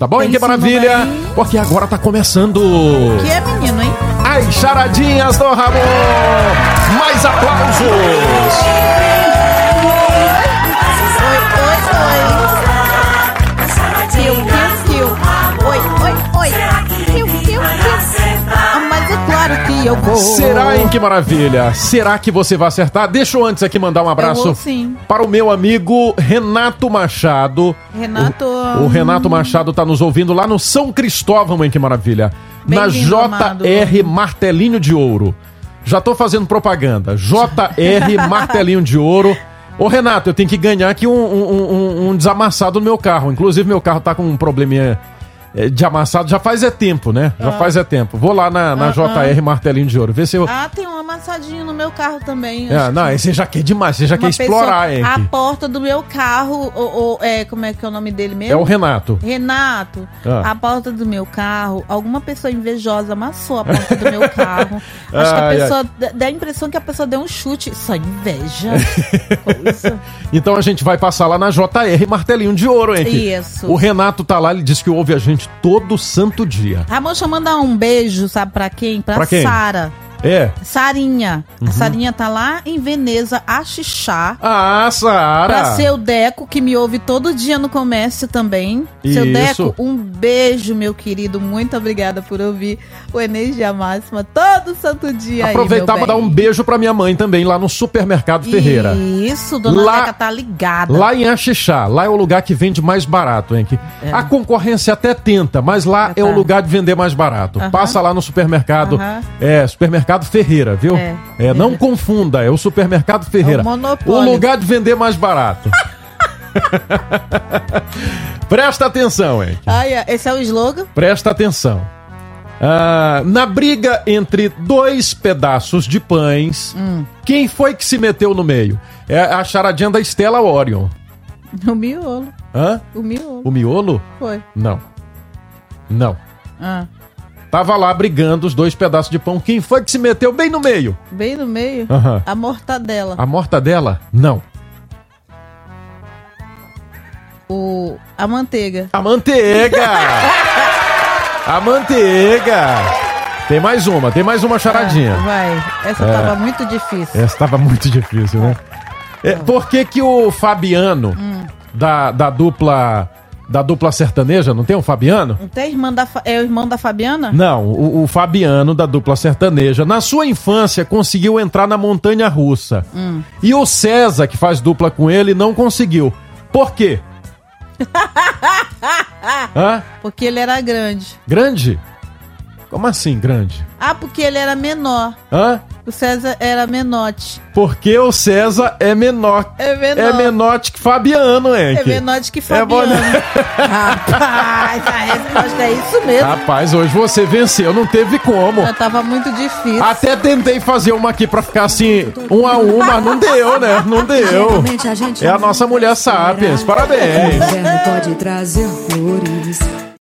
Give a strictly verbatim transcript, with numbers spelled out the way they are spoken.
Tá bom, hein? Que maravilha! Daí. Porque agora tá começando... Que é menino, hein? As charadinhas do Ramon! Mais aplausos! Oi, oi, oi! Kill, kill, kill! Oi, oi, oi! Kill, kill, kill! Ah, mas é claro que eu vou! Será, hein? Que maravilha! Será que você vai acertar? Deixa eu antes aqui mandar um abraço eu vou, sim. para o meu amigo Renato Machado. Renato... O, o Renato Machado tá nos ouvindo lá no São Cristóvão, hein? Que maravilha! Bem na lindo, J R amado. Martelinho de Ouro. Já tô fazendo propaganda. J R Martelinho de Ouro. Ô Renato, eu tenho que ganhar aqui um, um, um, um desamassado no meu carro. Inclusive meu carro tá com um probleminha de amassado. Já faz é tempo, né? Já ah. faz é tempo. Vou lá na, na ah, J R ah. Martelinho de Ouro. Ver se eu... Ah, tem um amassadinho no meu carro também. É, não, que... você já quer demais. Você já quer explorar, hein? A porta do meu carro, ou, ou, é, como é que é o nome dele mesmo? É o Renato. Renato, ah. a porta do meu carro, alguma pessoa invejosa amassou a porta do meu carro. Acho ai, que a pessoa, ai. dá a impressão que a pessoa deu um chute. Só inveja. Coisa. Então a gente vai passar lá na J R Martelinho de Ouro, hein? Isso. O Renato tá lá, ele diz que ouve a gente todo santo dia. Ramon, deixa eu mandar um beijo, sabe pra quem? Pra, pra quem? Sara. É. Sarinha. Uhum. A Sarinha tá lá em Veneza, a Xixá. Ah, Sara. Pra seu Deco, que me ouve todo dia no comércio também. Isso. Seu Deco, um beijo, meu querido. Muito obrigada por ouvir o Energia Máxima todo santo dia. Aproveitar para dar um beijo pra minha mãe também, lá no Supermercado Ferreira. Isso, dona lá, Leca tá ligada. Lá em Axixá, lá é o lugar que vende mais barato, hein? Que é. A concorrência até tenta, mas lá é, é o lugar de vender mais barato. Uh-huh. Passa lá no supermercado, uh-huh. é, supermercado Ferreira, viu? É, é, não confunda, é o Supermercado Ferreira. É o monopólio. O lugar de vender mais barato. Presta atenção, hein? Ah, esse é o slogan? Presta atenção. Ah, na briga entre dois pedaços de pães, hum. quem foi que se meteu no meio? É a charadinha da Stella Orion. O miolo. Hã? O miolo. O miolo? Foi. Não. Não. Ah. Tava lá brigando os dois pedaços de pão. Quem foi que se meteu bem no meio? Bem no meio? Uhum. A mortadela. A mortadela? Não. O... A manteiga. A manteiga! A manteiga! Tem mais uma, tem mais uma charadinha. Ah, vai, essa é. tava muito difícil. Essa tava muito difícil, né? É, por que que o Fabiano, hum. da, da dupla... Da dupla sertaneja, não tem um Fabiano? Não tem irmã da, é o irmão da Fabiana? Não, o, o Fabiano da dupla sertaneja, na sua infância conseguiu entrar na montanha-russa. Hum. E o César, que faz dupla com ele, não conseguiu. Por quê? Hã? Porque ele era grande. Grande? Como assim grande? Ah, porque ele era menor. Hã? O César era menote. Porque o César é menor. É menor. É menote que Fabiano, hein? É menote que Fabiano. É Rapaz, a resposta é isso mesmo. Rapaz, hoje você venceu, não teve como. Eu tava muito difícil. Até tentei fazer uma aqui pra ficar assim, um a um, mas não deu, né? Não deu. É a nossa mulher Sapiens. Parabéns. O inverno pode trazer flores.